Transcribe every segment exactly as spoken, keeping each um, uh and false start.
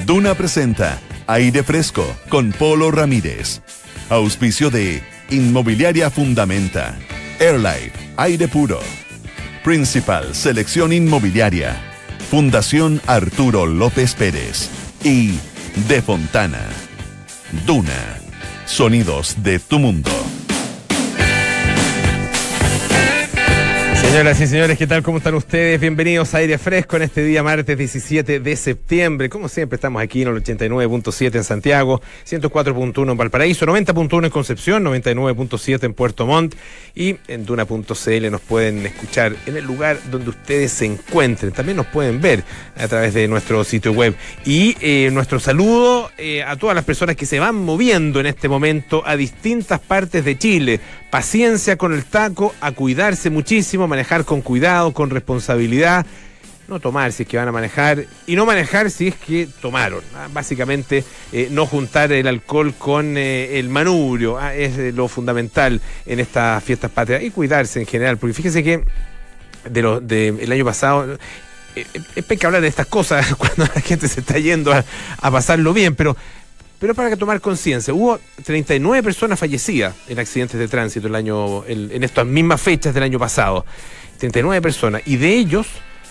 Duna presenta Aire Fresco con Polo Ramírez. Auspicio de Inmobiliaria Fundamenta, Airlife, Aire Puro, Principal Selección Inmobiliaria, Fundación Arturo López Pérez y De Fontana. Duna, sonidos de tu mundo. Señoras y señores, ¿qué tal? ¿Cómo están ustedes? Bienvenidos a Aire Fresco en este día martes diecisiete de septiembre. Como siempre, estamos aquí en el ochenta y nueve punto siete en Santiago, ciento cuatro punto uno en Valparaíso, noventa punto uno en Concepción, noventa y nueve punto siete en Puerto Montt, y en Duna punto c l nos pueden escuchar en el lugar donde ustedes se encuentren. También nos pueden ver a través de nuestro sitio web. Y eh, nuestro saludo eh, a todas las personas que se van moviendo en este momento a distintas partes de Chile. Paciencia con el taco, a cuidarse muchísimo, manejar con cuidado, con responsabilidad, no tomar si es que van a manejar y no manejar si es que tomaron. ¿ah? Básicamente eh, no juntar el alcohol con eh, el manubrio, ¿ah? es eh, lo fundamental en estas fiestas patrias, y cuidarse en general, porque fíjense que de lo, de, el año pasado eh, es peca hablar de estas cosas cuando la gente se está yendo a, a pasarlo bien, pero Pero para que tomar conciencia, hubo treinta y nueve personas fallecidas en accidentes de tránsito el año, el, en estas mismas fechas del año pasado. treinta y nueve personas. Y de ellos,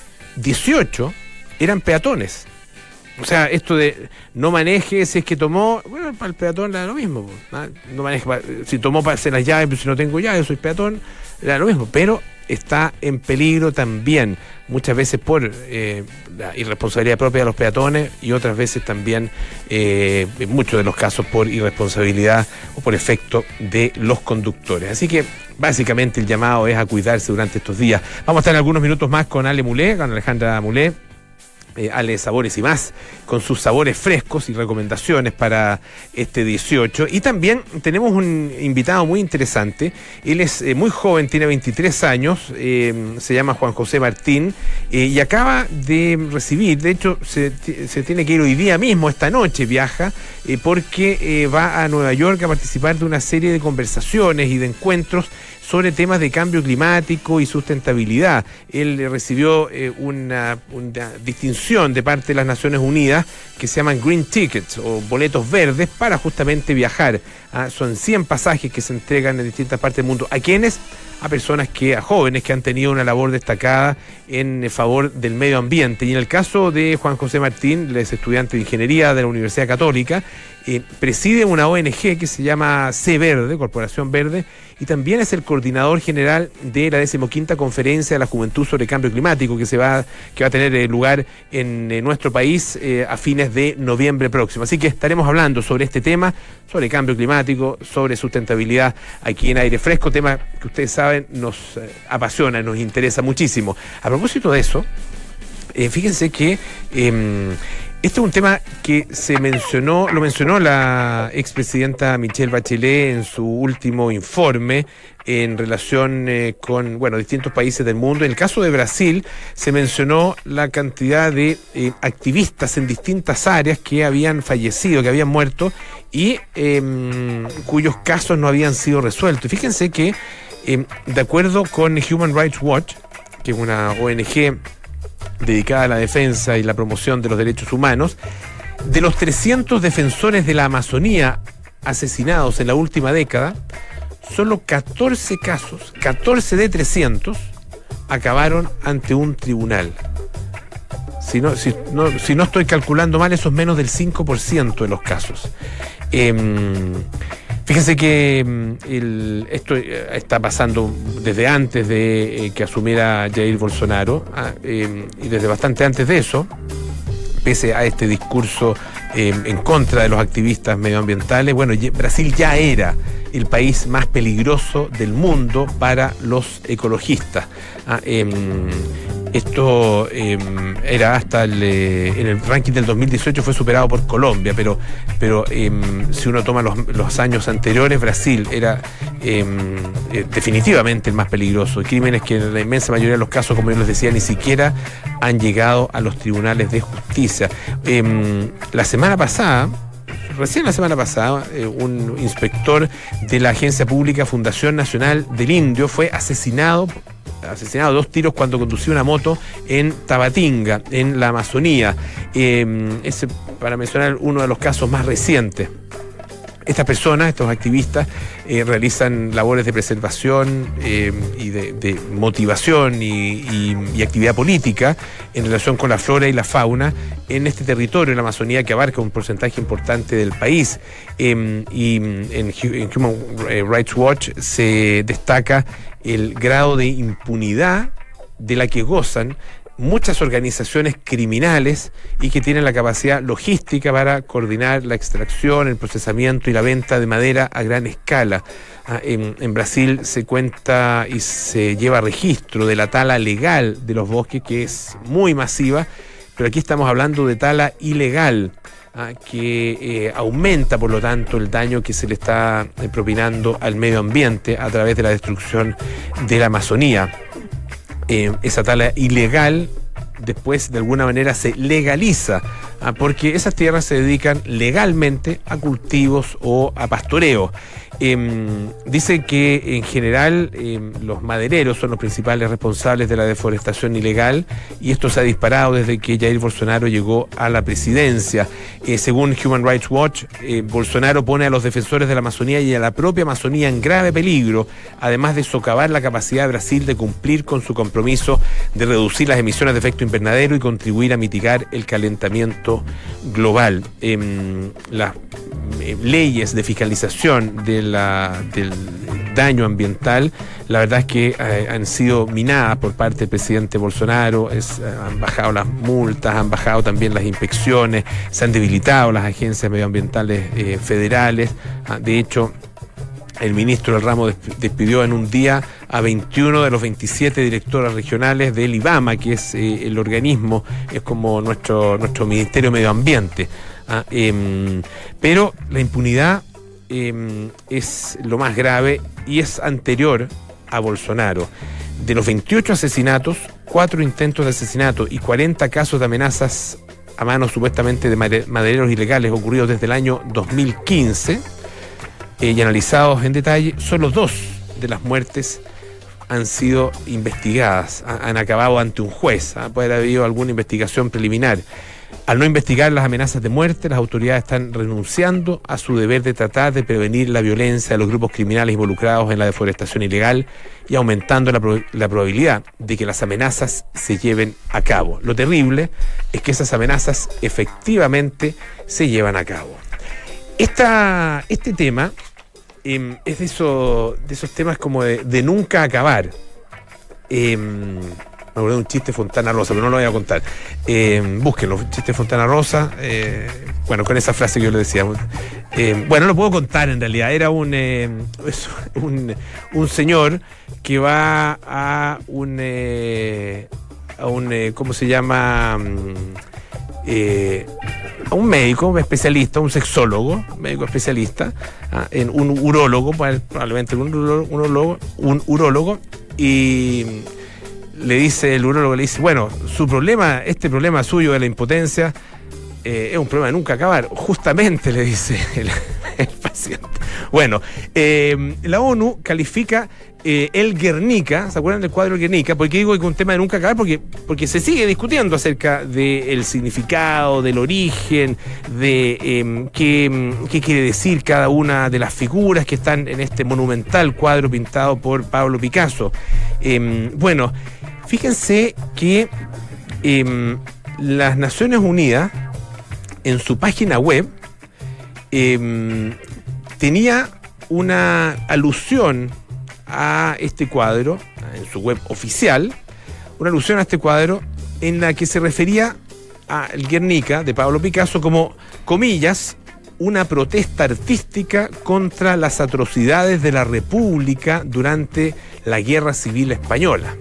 dieciocho eran peatones. O sea, esto de no maneje si es que tomó, bueno, para el peatón era lo mismo. ¿no? no maneje, si tomó para hacer las llaves, pero si no tengo llaves, soy peatón, era lo mismo. Pero está en peligro también, muchas veces por eh, la irresponsabilidad propia de los peatones y otras veces también, eh, en muchos de los casos, por irresponsabilidad o por efecto de los conductores. Así que básicamente el llamado es a cuidarse durante estos días. Vamos a estar en algunos minutos más con Ale Mulé, con Alejandra Mulé. Eh, Ale Sabores y Más, con sus sabores frescos y recomendaciones para este dieciocho. Y también tenemos un invitado muy interesante. Él es eh, muy joven, tiene veintitrés años, eh, se llama Juan José Martín, eh, y acaba de recibir, de hecho se, se tiene que ir hoy día mismo, esta noche viaja, eh, porque eh, va a Nueva York a participar de una serie de conversaciones y de encuentros sobre temas de cambio climático y sustentabilidad. Él recibió eh, una, una distinción de parte de las Naciones Unidas que se llaman Green Tickets o boletos verdes para justamente viajar. ¿ah? Son cien pasajes que se entregan en distintas partes del mundo. ¿A quiénes? A personas que, a jóvenes que han tenido una labor destacada en favor del medio ambiente. Y en el caso de Juan José Martín, él es estudiante de Ingeniería de la Universidad Católica, eh, preside una O N G que se llama C Verde, Corporación Verde, y también es el coordinador general de la decimoquinta Conferencia de la Juventud sobre Cambio Climático, que se va, que va a tener eh, lugar en eh, nuestro país eh, a fines de noviembre próximo. Así que estaremos hablando sobre este tema, sobre cambio climático, sobre sustentabilidad aquí en Aire Fresco, tema que ustedes saben nos eh, apasiona, nos interesa muchísimo. A propósito de eso, eh, fíjense que eh, este es un tema que se mencionó, lo mencionó la expresidenta Michelle Bachelet en su último informe en relación eh, con, bueno, distintos países del mundo. En el caso de Brasil se mencionó la cantidad de eh, activistas en distintas áreas que habían fallecido, que habían muerto y eh, cuyos casos no habían sido resueltos. Y fíjense que eh, de acuerdo con Human Rights Watch, que es una O N G dedicada a la defensa y la promoción de los derechos humanos, de los trescientos defensores de la Amazonía asesinados en la última década, solo catorce casos, catorce de trescientos, acabaron ante un tribunal. Si no, si no, si no estoy calculando mal, eso es menos del cinco por ciento de los casos. Eh, Fíjense que el, esto está pasando desde antes de eh, que asumiera Jair Bolsonaro, ah, eh, y desde bastante antes de eso, pese a este discurso eh, en contra de los activistas medioambientales. Bueno, Brasil ya era el país más peligroso del mundo para los ecologistas. Ah, eh, Esto eh, era hasta el, eh, en el ranking del dos mil dieciocho fue superado por Colombia, pero, pero eh, si uno toma los, los años anteriores, Brasil era eh, eh, definitivamente el más peligroso. Crímenes que en la inmensa mayoría de los casos, como yo les decía, ni siquiera han llegado a los tribunales de justicia. Eh, la semana pasada, recién la semana pasada, eh, un inspector de la agencia pública Fundación Nacional del Indio fue asesinado asesinado a dos tiros cuando conducía una moto en Tabatinga, en la Amazonía. Eh, ese, para mencionar uno de los casos más recientes. Estas personas, estos activistas, eh, realizan labores de preservación eh, y de, de motivación y, y, y actividad política en relación con la flora y la fauna en este territorio, en la Amazonía, que abarca un porcentaje importante del país. Eh, y en, en Human Rights Watch se destaca el grado de impunidad de la que gozan muchas organizaciones criminales y que tienen la capacidad logística para coordinar la extracción, el procesamiento y la venta de madera a gran escala. Ah, en, en Brasil se cuenta y se lleva registro de la tala legal de los bosques, que es muy masiva, pero aquí estamos hablando de tala ilegal, ah, que eh, aumenta, por lo tanto, el daño que se le está eh, propinando al medio ambiente a través de la destrucción de la Amazonía. Eh, esa tala ilegal después de alguna manera se legaliza, ah, porque esas tierras se dedican legalmente a cultivos o a pastoreo. Eh, dice que en general eh, los madereros son los principales responsables de la deforestación ilegal, y esto se ha disparado desde que Jair Bolsonaro llegó a la presidencia. Eh, según Human Rights Watch, eh, Bolsonaro pone a los defensores de la Amazonía y a la propia Amazonía en grave peligro, además de socavar la capacidad de Brasil de cumplir con su compromiso de reducir las emisiones de efecto invernadero y contribuir a mitigar el calentamiento global. Eh, las eh, leyes de fiscalización de La, del daño ambiental, la verdad es que eh, han sido minadas por parte del presidente Bolsonaro. Es, eh, han bajado las multas, han bajado también las inspecciones, se han debilitado las agencias medioambientales eh, federales. Ah, de hecho, el ministro del ramo despidió en un día a veintiuno de los veintisiete directores regionales del IBAMA, que es eh, el organismo, es como nuestro, nuestro Ministerio de Medio Ambiente. Ah, eh, pero la impunidad Eh, es lo más grave y es anterior a Bolsonaro. De los veintiocho asesinatos, cuatro intentos de asesinato y cuarenta casos de amenazas a manos supuestamente de madereros ilegales ocurridos desde el año dos mil quince eh, y analizados en detalle, solo dos de las muertes han sido investigadas, han acabado ante un juez. ¿eh? Puede haber habido alguna investigación preliminar. Al no investigar las amenazas de muerte, las autoridades están renunciando a su deber de tratar de prevenir la violencia de los grupos criminales involucrados en la deforestación ilegal y aumentando la, pro- la probabilidad de que las amenazas se lleven a cabo. Lo terrible es que esas amenazas efectivamente se llevan a cabo. Esta, este tema eh, es de, eso, de esos temas como de, de nunca acabar. Eh, Me acordé de un chiste Fontana Rosa, pero no lo voy a contar. Eh, búsquenlo, chiste Fontana Rosa. Eh, bueno, con esa frase que yo le decía. Eh, bueno, no lo puedo contar en realidad. Era un, eh, un, un señor que va a un, eh, a un eh, ¿cómo se llama? Eh, a un médico, un especialista, un sexólogo, un médico especialista, ah, en un urólogo, probablemente un urólogo, un urólogo, y le dice, el urólogo le dice, bueno, su problema, este problema suyo de la impotencia, eh, es un problema de nunca acabar. Justamente, le dice el, el paciente. Bueno, eh, la ONU califica eh, el Guernica, ¿se acuerdan del cuadro Guernica? ¿Por qué digo que es un tema de nunca acabar? Porque, porque se sigue discutiendo acerca del significado, del origen, de eh, qué, qué quiere decir cada una de las figuras que están en este monumental cuadro pintado por Pablo Picasso. Eh, bueno, fíjense que eh, las Naciones Unidas, en su página web, eh, tenía una alusión a este cuadro, en su web oficial, una alusión a este cuadro en la que se refería al Guernica de Pablo Picasso como, comillas, una protesta artística contra las atrocidades de la República durante la Guerra Civil Española.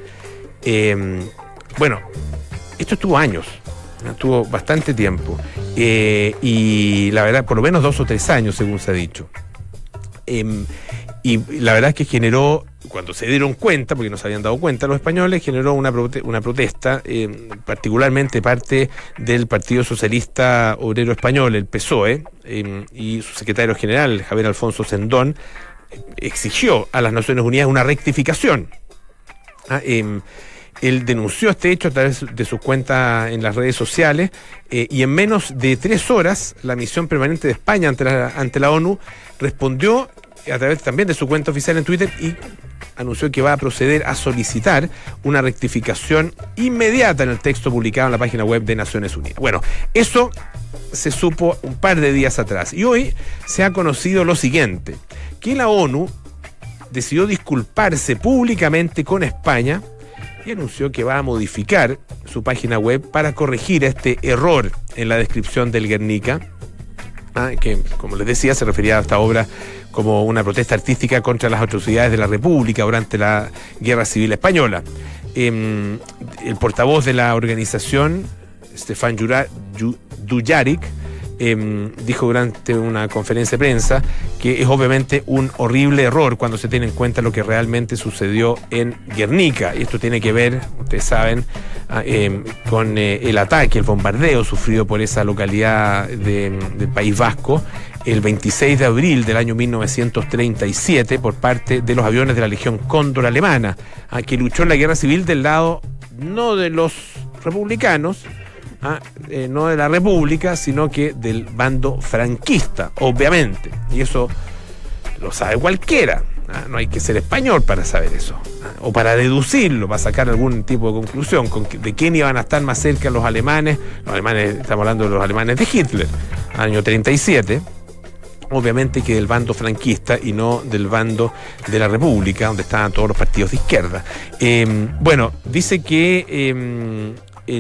Eh, bueno, esto estuvo años, estuvo bastante tiempo, eh, y la verdad, por lo menos dos o tres años, según se ha dicho. Eh, y la verdad es que generó, cuando se dieron cuenta, porque no se habían dado cuenta los españoles, generó una, prote- una protesta, eh, particularmente parte del Partido Socialista Obrero Español, el P S O E, eh, y su secretario general, Javier Alfonso Sendón, exigió a las Naciones Unidas una rectificación. Ah, eh, Él denunció este hecho a través de sus cuentas en las redes sociales eh, y en menos de tres horas la misión permanente de España ante la, ante la ONU respondió a través también de su cuenta oficial en Twitter y anunció que va a proceder a solicitar una rectificación inmediata en el texto publicado en la página web de Naciones Unidas. Bueno, eso se supo un par de días atrás y hoy se ha conocido lo siguiente, que la ONU decidió disculparse públicamente con España y anunció que va a modificar su página web para corregir este error en la descripción del Guernica, ah, que, como les decía, se refería a esta obra como una protesta artística contra las atrocidades de la República durante la Guerra Civil Española. Eh, el portavoz de la organización, Stefan Dujarric, Eh, dijo durante una conferencia de prensa que es obviamente un horrible error cuando se tiene en cuenta lo que realmente sucedió en Guernica. Y esto tiene que ver, ustedes saben, eh, con eh, el ataque, el bombardeo sufrido por esa localidad de, del País Vasco el veintiséis de abril del año mil novecientos treinta y siete por parte de los aviones de la Legión Cóndor alemana, a que luchó en la guerra civil del lado no de los republicanos, Ah, eh, no de la República, sino que del bando franquista, obviamente. Y eso lo sabe cualquiera. Ah, no hay que ser español para saber eso. Ah, o para deducirlo, para sacar algún tipo de conclusión. Con que, de quién iban a estar más cerca los alemanes. Los alemanes, estamos hablando de los alemanes de Hitler, año treinta y siete. Obviamente que del bando franquista y no del bando de la República, donde estaban todos los partidos de izquierda. Eh, bueno, dice que... Eh,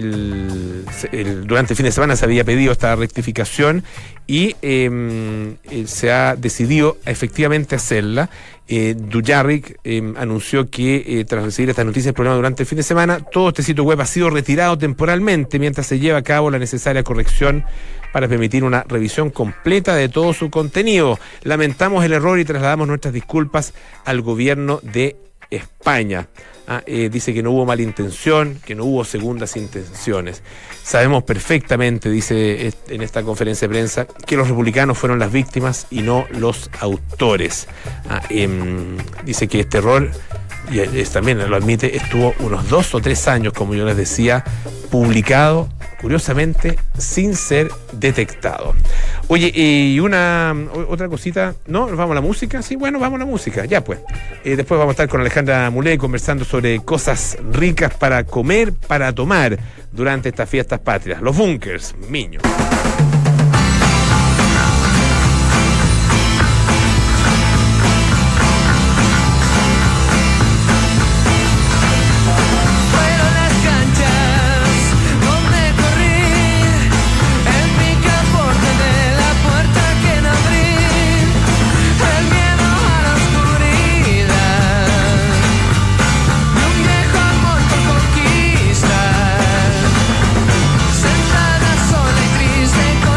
El, el, durante el fin de semana se había pedido esta rectificación y eh, se ha decidido efectivamente hacerla. Eh, Dujarric eh, anunció que eh, tras recibir estas noticias del programa durante el fin de semana, todo este sitio web ha sido retirado temporalmente mientras se lleva a cabo la necesaria corrección para permitir una revisión completa de todo su contenido. Lamentamos el error y trasladamos nuestras disculpas al gobierno de España. Ah, eh, dice que no hubo mala intención, que no hubo segundas intenciones. Sabemos perfectamente, dice en esta conferencia de prensa, que los republicanos fueron las víctimas y no los autores. Ah, eh, dice que este error, y es, también lo admite, estuvo unos dos o tres años, como yo les decía, publicado, curiosamente, sin ser detectado. Oye, y una otra cosita, ¿no? ¿Nos vamos a la música? Sí, bueno, vamos a la música, ya pues. Eh, después vamos a estar con Alejandra Mulé conversando sobre cosas ricas para comer, para tomar durante estas fiestas patrias. Los Bunkers, Miño. Sentada sola y triste.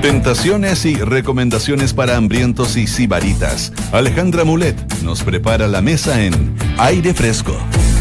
Tentaciones y recomendaciones para hambrientos y sibaritas. Alejandra Mulet nos prepara la mesa en Aire Fresco.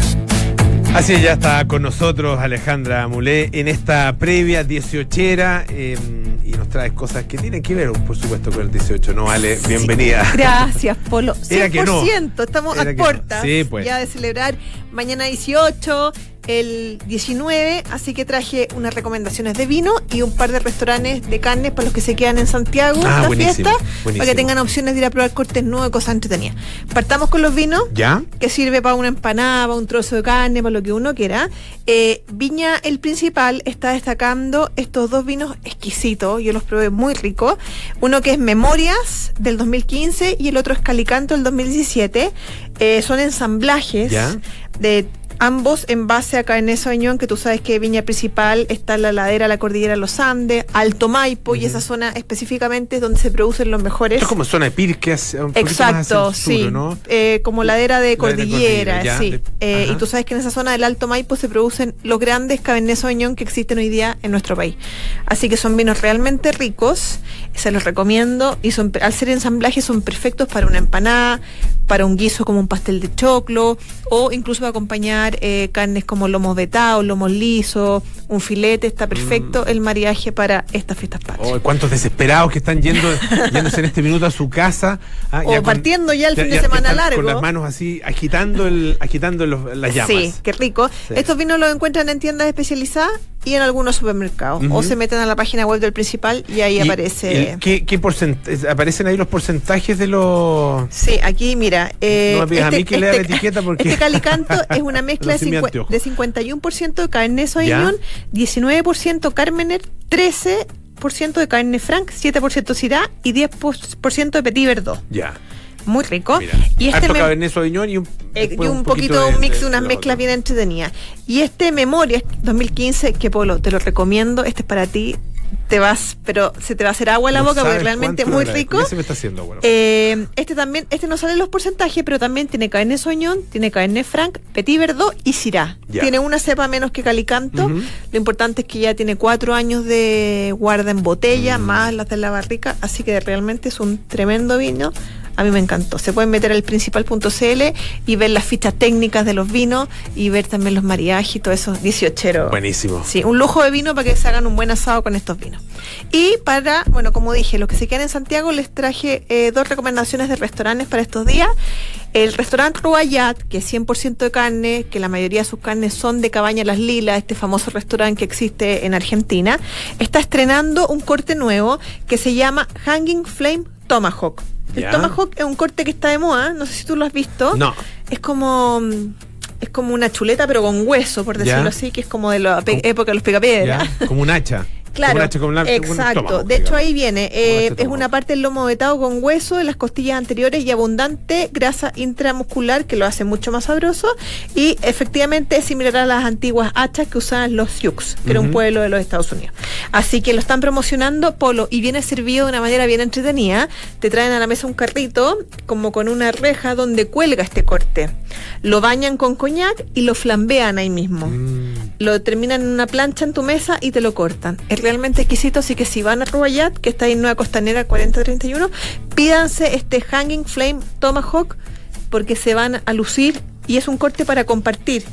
Así es, ya está con nosotros Alejandra Mulet en esta previa dieciochera eh, y nos trae cosas que tienen que ver, por supuesto, con el dieciocho, ¿no, Ale? Bienvenida. Sí, gracias, Polo. Era que no. cien por ciento, estamos Era a que puertas no. Sí, pues. ya de celebrar mañana dieciocho, el diecinueve, así que traje unas recomendaciones de vino y un par de restaurantes de carnes para los que se quedan en Santiago Ah, la buenísimo, fiesta, buenísimo. para que tengan opciones de ir a probar cortes nuevos y cosas entretenidas. Partamos con los vinos. ¿Ya? Que sirve para una empanada, para un trozo de carne, para lo que uno quiera. Eh, Viña El Principal está destacando estos dos vinos exquisitos, yo los probé muy ricos. Uno que es Memorias del dos mil quince y el otro es Calicanto del dos mil diecisiete. Eh, son ensamblajes ¿Ya? de ambos en base a Cabernet Sauvignon, que tú sabes que Viña Principal está en la ladera de la cordillera de los Andes, Alto Maipo, uh-huh. y esa zona específicamente es donde se producen los mejores. Esto es como zona de Pirques, un poquito Exacto, más hacia el sur, sí. ¿no? Eh, como ladera de cordillera, cordillera, sí. de, eh, y tú sabes que en esa zona del Alto Maipo se producen los grandes Cabernet Sauvignon que existen hoy día en nuestro país. Así que son vinos realmente ricos, se los recomiendo, y son, al ser ensamblajes son perfectos para una empanada, para un guiso como un pastel de choclo, o incluso para acompañar eh, carnes como lomos vetados, lomos lisos, un filete. Está perfecto mm. el mariaje para estas fiestas patrias. Oh, ¿cuántos desesperados que están yendo yéndose en este minuto a su casa? Ah, o ya partiendo con, ya el fin ya, de semana ya largo. Con las manos así, agitando el agitando los, las llamas. Sí, qué rico. Sí. Estos vinos los encuentran en tiendas especializadas y en algunos supermercados. Uh-huh. O se meten a la página web del Principal y ahí y aparece... El, ¿qué, qué porcent- ¿Aparecen ahí los porcentajes de los...? Sí, aquí mira... Eh, no me pidas este, a mí que este, lea la etiqueta porque... Este Calicanto es una mezcla de, cincu- de cincuenta y uno por ciento de Cabernet Sauvignon, diecinueve por ciento Carmener, trece por ciento de Cabernet Franc, siete por ciento Syrah y diez por ciento de Petit Verdot. Ya. Muy rico. Mira, y este harto me- Cabernet Sauvignon y un, eh, y un, un poquito, poquito de, un mix de, de unas de mezclas bien entretenidas. Y este Memorias dos mil quince, que Polo, te lo recomiendo, este es para ti. Te vas, pero se te va a hacer agua en la no boca porque realmente es muy rico. Ya se me está haciendo agua. Eh, este también, este no sale en los porcentajes, pero también tiene Cabernet Sauvignon, tiene Cabernet Franc, Petit Verdot y Syrah. Ya. Tiene una cepa menos que Calicanto. Uh-huh. Lo importante es que ya tiene cuatro años de guarda en botella, uh-huh. más las de la barrica, así que realmente es un tremendo vino. A mí me encantó. Se pueden meter al principal punto c l y ver las fichas técnicas de los vinos y ver también los mariajes y todo eso. dieciochero. Buenísimo. Sí, un lujo de vino para que se hagan un buen asado con estos vinos. Y para, bueno, como dije, los que se quedan en Santiago, les traje eh, dos recomendaciones de restaurantes para estos días. El restaurante Rubayat, que es cien por ciento de carne, que la mayoría de sus carnes son de Cabaña Las Lilas, este famoso restaurante que existe en Argentina, está estrenando un corte nuevo que se llama Hanging Flame Tomahawk. El ¿Ya? Tomahawk es un corte que está de moda, no sé si tú lo has visto. No. Es como es como una chuleta pero con hueso, por decirlo ¿Ya? así, que es como de la pe- época de los picapiedras. Como un hacha. Claro, como un hacha con la, exacto. Un tomahawk, de hecho, digamos. ahí viene. Eh, es una parte del lomo vetado con hueso de las costillas anteriores y abundante grasa intramuscular que lo hace mucho más sabroso. Y efectivamente es similar a las antiguas hachas que usaban los Sioux, que uh-huh. era un pueblo de los Estados Unidos. Así que lo están promocionando, Polo, y viene servido de una manera bien entretenida. Te traen a la mesa un carrito como con una reja donde cuelga este corte. Lo bañan con coñac y lo flambean ahí mismo. Mm. Lo terminan en una plancha en tu mesa y te lo cortan. Es realmente exquisito, así que si van a Rubayat, que está ahí en Nueva Costanera cuarenta treinta y uno, pídanse este Hanging Flame Tomahawk porque se van a lucir y es un corte para compartir.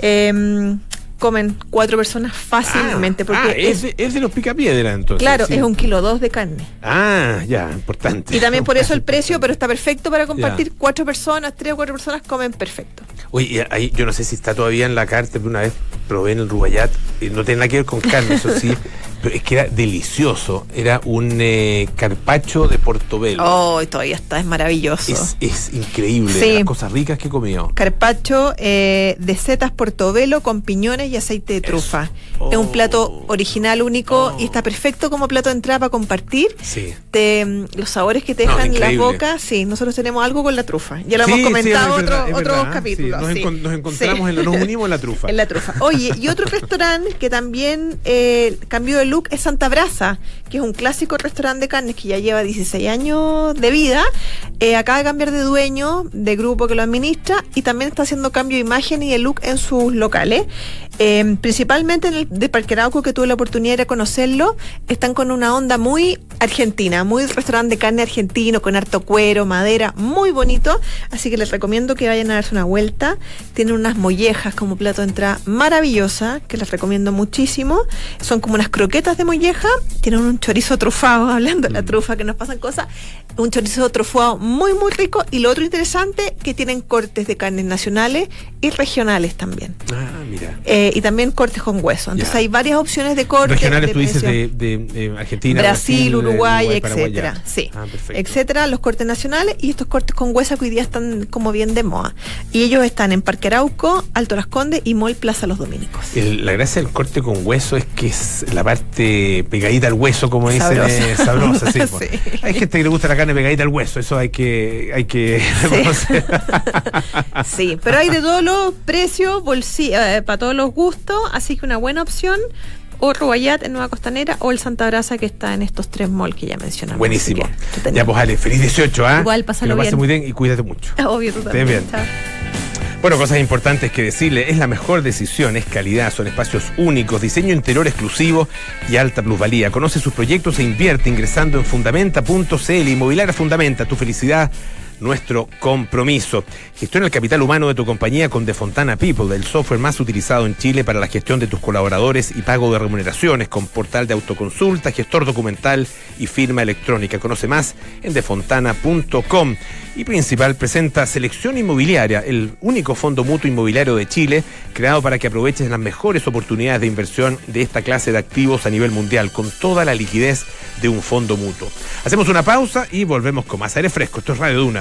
Eh, comen cuatro personas fácilmente. Ah, porque ah, es, es, de, es de los picapiedra entonces. Claro, sí. Es un kilo dos de carne. Ah, ya, importante. Y también por eso el precio, pero está perfecto para compartir. Ya. Cuatro personas, tres o cuatro personas comen perfecto. Oye, ahí yo no sé si está todavía en la carta, pero una vez probé en el Rubayat, y no tiene nada que ver con carne, eso sí, pero es que era delicioso. Era un eh, carpaccio de portobelo. Oh, todavía está, es maravilloso. Es, es increíble, sí. Las cosas ricas que he comido. Carpaccio eh, de setas portobelo con piñones y aceite de trufa. Oh. Es un plato original, único, oh. y está perfecto como plato de entrada para compartir. Sí. Te, los sabores que te dejan no, en la boca, sí, nosotros tenemos algo con la trufa. Ya lo sí, hemos comentado en sí, otro, otros capítulos. Sí. Nos, sí. encon- nos encontramos, sí. en la, nos unimos en la trufa. En la trufa. Oye, y otro restaurante que también eh, cambió de look es Santa Brasa, que es un clásico restaurante de carnes que ya lleva dieciséis años de vida. Eh, acaba de cambiar de dueño, de grupo que lo administra, y también está haciendo cambio de imagen y de look en sus locales. Eh, principalmente en el de Parque Arauco, que tuve la oportunidad de conocerlo, están con una onda muy argentina, muy restaurante de carne argentino, con harto cuero, madera, muy bonito, así que les recomiendo que vayan a darse una vuelta. Tienen unas mollejas como plato de entrada maravillosa, que les recomiendo muchísimo. Son como unas croquetas de molleja, tienen un chorizo trufado, hablando de la trufa, que nos pasan cosas, un chorizo trufado muy muy rico, y lo otro interesante, que tienen cortes de carnes nacionales y regionales también. Ah, mira. Eh, y también cortes con hueso. Entonces ya hay varias opciones de cortes. Regionales, de tú dices precio. de, de, de Argentina, Brasil, Brasil Uruguay, Uruguay, Paraguay, etcétera. ya. Sí, Ah, perfecto. etcétera, los cortes nacionales y estos cortes con hueso que hoy día están como bien de moda. Y ellos están en Parque Arauco, Alto Las Condes y Mall Plaza Los Dominicos. El, la gracia del corte con hueso es que es la parte pegadita al hueso, como dicen, Sabrosa. eh, sabrosa. Sí, pues. Sí. Hay gente que le gusta la carne pegadita al hueso, eso hay que, hay que reconocer. Sí, pero hay de todos los precios, bolsillo, eh, para todos los gustos, así que una buena opción, o Rubayat en Nueva Costanera, o el Santa Brasa, que está en estos tres malls que ya mencionamos. Buenísimo. Así que, Ya, pues Ale, feliz dieciocho, ¿ah? Igual, Que pásalo lo pases bien. muy bien y cuídate mucho. Obvio, tú Estés también. bien. Chao. Bueno, cosas importantes que decirle, es la mejor decisión, es calidad, son espacios únicos, diseño interior exclusivo y alta plusvalía. Conoce sus proyectos e invierte ingresando en fundamenta punto c l. Inmobiliaria Fundamenta, tu felicidad, nuestro compromiso. Gestiona el capital humano de tu compañía con Defontana People, el software más utilizado en Chile para la gestión de tus colaboradores y pago de remuneraciones, con portal de autoconsulta, gestor documental y firma electrónica. Conoce más en defontana punto com. Y Principal presenta Selección Inmobiliaria, el único fondo mutuo inmobiliario de Chile, creado para que aproveches las mejores oportunidades de inversión de esta clase de activos a nivel mundial, con toda la liquidez de un fondo mutuo. Hacemos una pausa y volvemos con más aire fresco. Esto es Radio Duna.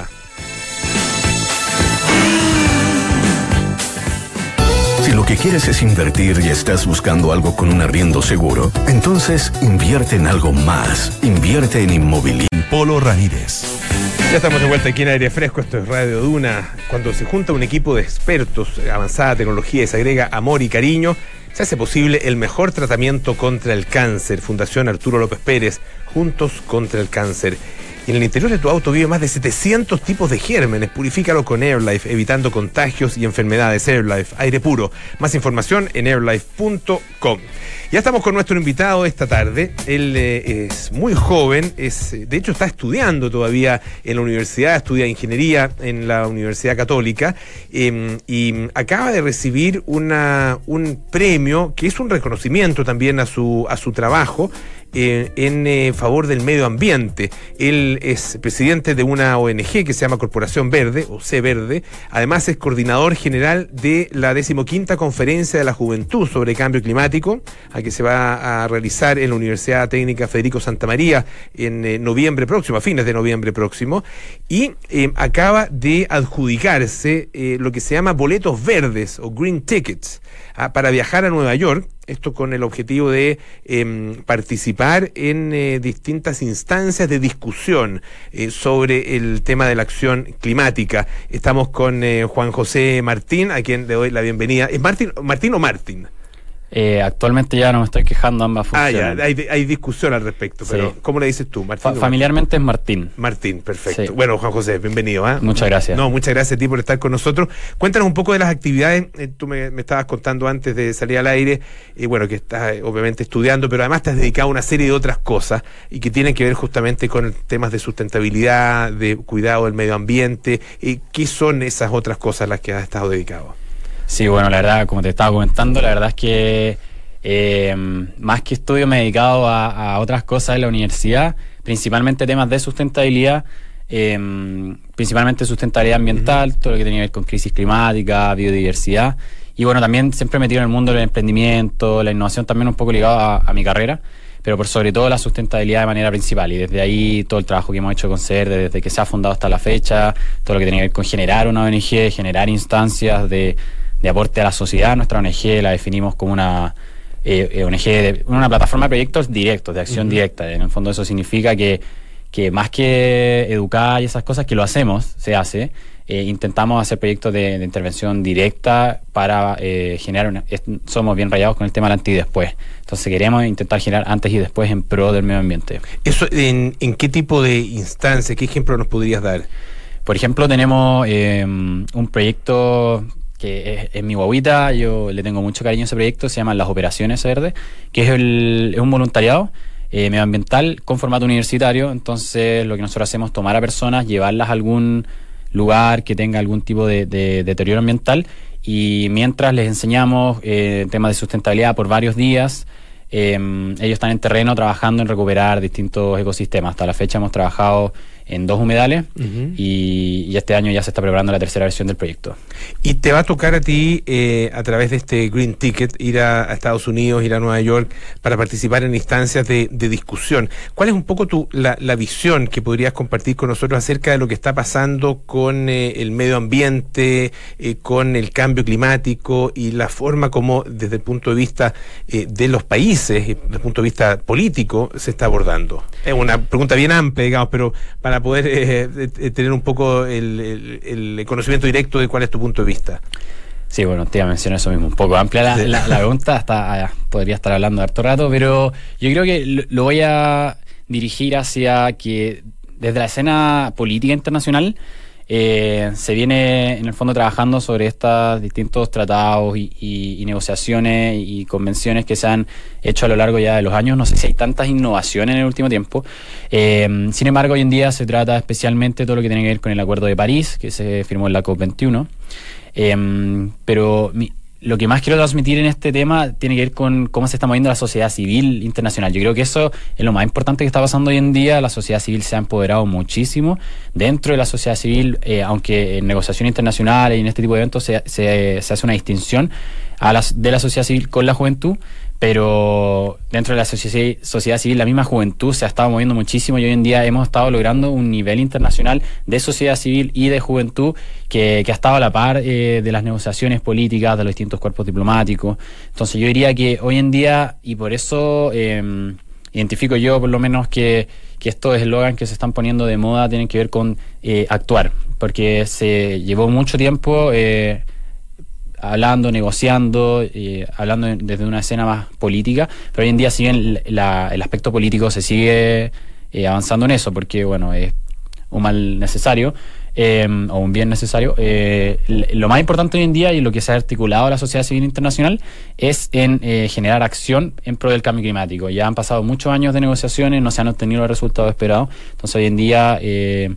Si lo que quieres es invertir y estás buscando algo con un arriendo seguro, entonces invierte en algo más. Invierte en inmobiliaria. Polo Ramírez. Ya estamos de vuelta aquí en Aire Fresco, esto es Radio Duna. Cuando se junta un equipo de expertos, avanzada tecnología y se agrega amor y cariño, se hace posible el mejor tratamiento contra el cáncer. Fundación Arturo López Pérez, juntos contra el cáncer. Y en el interior de tu auto vive más de setecientos tipos de gérmenes. Purifícalo con AirLife, evitando contagios y enfermedades. AirLife, aire puro. Más información en airlife punto com. Ya estamos con nuestro invitado esta tarde. Él eh, es muy joven, es, de hecho está estudiando todavía en la universidad, estudia ingeniería en la Universidad Católica eh, y acaba de recibir una, un premio que es un reconocimiento también a su, a su trabajo eh, en eh, favor del medio ambiente. Él es presidente de una O N G que se llama Corporación Verde, o C Verde. Además es coordinador general de la decimoquinta Conferencia de la Juventud sobre Cambio Climático, a que se va a realizar en la Universidad Técnica Federico Santa María en eh, noviembre próximo, a fines de noviembre próximo, y eh, acaba de adjudicarse eh, lo que se llama boletos verdes o green tickets ah, para viajar a Nueva York. Esto con el objetivo de eh, participar en eh, distintas instancias de discusión eh, sobre el tema de la acción climática. Estamos con eh, Juan José Martín, a quien le doy la bienvenida. ¿Es Martín, Martín o Martín? Eh, actualmente ya no me estoy quejando, ambas Ah, funcionan. ya, hay, hay discusión al respecto, pero Sí. ¿cómo le dices tú? ¿Martín Fa- o Martín? familiarmente es Martín. Martín, perfecto. Sí. Bueno, Juan José, bienvenido. ¿eh? Muchas gracias. No, muchas gracias a ti por estar con nosotros. Cuéntanos un poco de las actividades. Eh, tú me, me estabas contando antes de salir al aire, eh, bueno, que estás eh, obviamente estudiando, pero además te has dedicado a una serie de otras cosas y que tienen que ver justamente con temas de sustentabilidad, de cuidado del medio ambiente. Eh, ¿Qué son esas otras cosas a las que has estado dedicado? Sí, bueno, la verdad, como te estaba comentando, la verdad es que eh, más que estudio me he dedicado a, a otras cosas en la universidad, principalmente temas de sustentabilidad, eh, principalmente sustentabilidad ambiental, uh-huh. todo lo que tiene que ver con crisis climática, biodiversidad, y bueno, también siempre metido en el mundo del emprendimiento, la innovación, también un poco ligado a, a mi carrera, pero por sobre todo la sustentabilidad de manera principal, y desde ahí todo el trabajo que hemos hecho con C Verde desde que se ha fundado hasta la fecha, todo lo que tiene que ver con generar una O N G, generar instancias de, de aporte a la sociedad. Nuestra O N G la definimos como una eh, O N G, de, una plataforma de proyectos directos, de acción uh-huh. directa. En el fondo eso significa que, que más que educar y esas cosas, que lo hacemos, se hace, eh, intentamos hacer proyectos de, de intervención directa para eh, generar una, es, somos bien rayados con el tema del antes y después. Entonces queremos intentar generar antes y después en pro del medio ambiente. Eso, ¿en, en qué tipo de instancia, qué ejemplo nos podrías dar? Por ejemplo, tenemos eh, un proyecto que es, es mi guaguita, yo le tengo mucho cariño a ese proyecto, se llama Las Operaciones Verde, que es, el, es un voluntariado eh, medioambiental con formato universitario. Entonces lo que nosotros hacemos es tomar a personas, llevarlas a algún lugar que tenga algún tipo de, de, de deterioro ambiental, y mientras les enseñamos eh, temas de sustentabilidad por varios días, eh, ellos están en terreno trabajando en recuperar distintos ecosistemas. Hasta la fecha hemos trabajado en dos humedales, uh-huh. y, y este año ya se está preparando la tercera versión del proyecto. Y te va a tocar a ti, eh, a través de este Green Ticket, ir a, a Estados Unidos, ir a Nueva York, para participar en instancias de, de discusión. ¿Cuál es un poco tu, la, la visión que podrías compartir con nosotros acerca de lo que está pasando con eh, el medio ambiente, eh, con el cambio climático y la forma como, desde el punto de vista eh, de los países, desde el punto de vista político, se está abordando? Es una pregunta bien amplia, digamos, pero para poder eh, eh, tener un poco el, el, el conocimiento directo de cuál es tu punto de vista. Sí, bueno, te iba a mencionar eso mismo, un poco amplia la, sí. la, la pregunta, hasta, podría estar hablando de harto rato, pero yo creo que lo, lo voy a dirigir hacia que desde la escena política internacional eh, se viene en el fondo trabajando sobre estos distintos tratados y, y, y negociaciones y convenciones que se han hecho a lo largo ya de los años. No sé si hay tantas innovaciones en el último tiempo. Eh, sin embargo, hoy en día se trata especialmente de todo lo que tiene que ver con el Acuerdo de París, que se firmó en la COP veintiuno. Eh, pero mi, lo que más quiero transmitir en este tema tiene que ver con cómo se está moviendo la sociedad civil internacional. Yo creo que eso es lo más importante que está pasando hoy en día. La sociedad civil se ha empoderado muchísimo. Dentro de la sociedad civil, eh, aunque en negociaciones internacionales y en este tipo de eventos se, se, se hace una distinción a las, de la sociedad civil con la juventud, pero dentro de la sociedad, sociedad civil, la misma juventud se ha estado moviendo muchísimo, y hoy en día hemos estado logrando un nivel internacional de sociedad civil y de juventud que, que ha estado a la par eh, de las negociaciones políticas de los distintos cuerpos diplomáticos. Entonces yo diría que hoy en día, y por eso eh, identifico yo por lo menos que, que estos eslogans que se están poniendo de moda tienen que ver con eh, actuar, porque se llevó mucho tiempo eh, hablando, negociando, eh, hablando desde una escena más política, pero hoy en día, si bien la, el aspecto político se sigue eh, avanzando en eso, porque bueno, es un mal necesario, eh, o un bien necesario, eh, lo más importante hoy en día, y lo que se ha articulado la sociedad civil internacional, es en eh, generar acción en pro del cambio climático. Ya han pasado muchos años de negociaciones, no se han obtenido los resultados esperados, entonces hoy en día eh,